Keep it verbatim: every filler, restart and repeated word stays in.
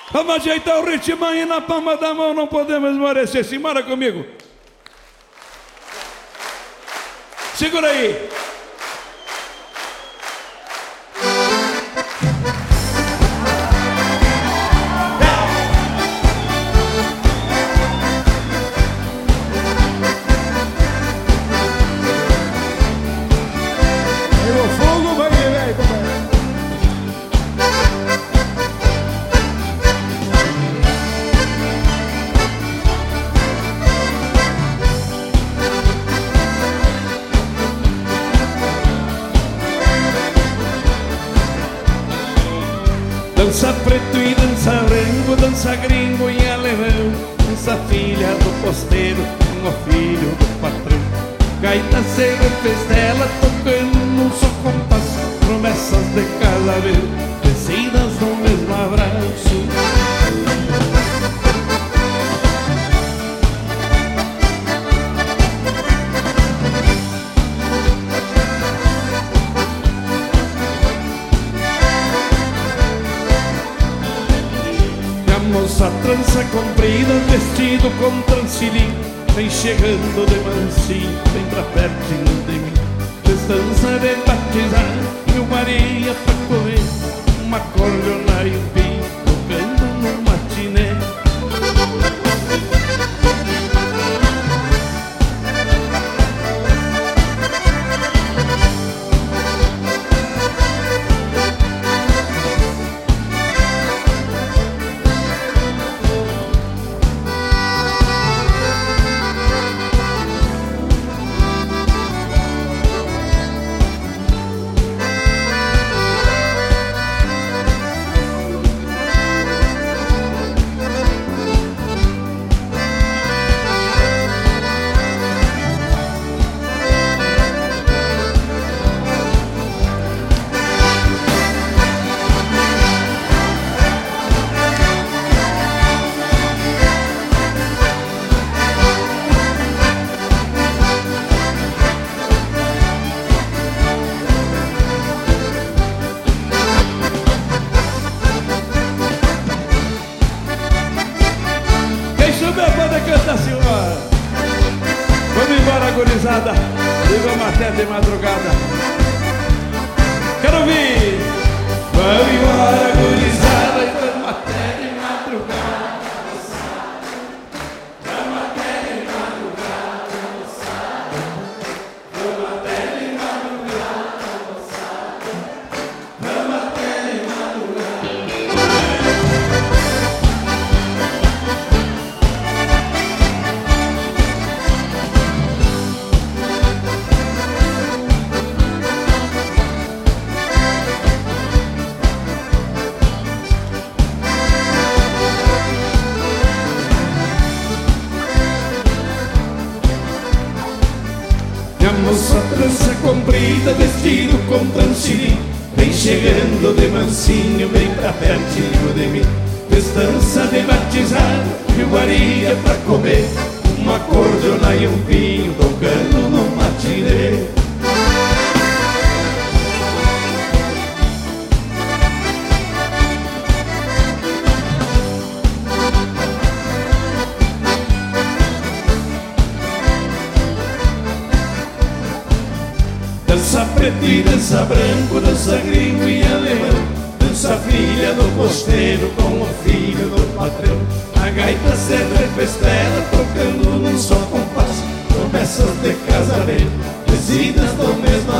Vamos ajeitar o ritmo aí na palma da mão, não podemos esmorecer. Simbora comigo. Segura aí. Dança preto e dança rango, dança gringo e alemão, dança filha do posteiro com o filho do patrão. Gaita se refestela tocando num só compasso, promessas de casamento tecidas no mesmo abraço. Moça trança comprida, vestido com transilim, vem chegando de mansinho, vem pra pertinho de mim. Festança de batizar, Rio Maria pra comer, uma cordiona e um vinho, tocando no matiné. Vamos embora, gurizada, e vamos até de madrugada. Quero ouvir. Vamos embora, gurizada, e vamos até de madrugada. Vamos até de madrugada, moçada. Vamos até de madrugada, moçada. Vamos até de madrugada. A moça trança comprida, vestido com transirim, vem chegando de mansinho, vem pra pertinho de mim. Festança de batizar, iguaria pra comer, uma cordiona e um vinho, tocando no matinê. Dança preto e dança branco, dança gringo e alemão, dança filha do posteiro com o filho do patrão. A gaita se refestela tocando num só compasso, promessas de casamento tecidas do mesmo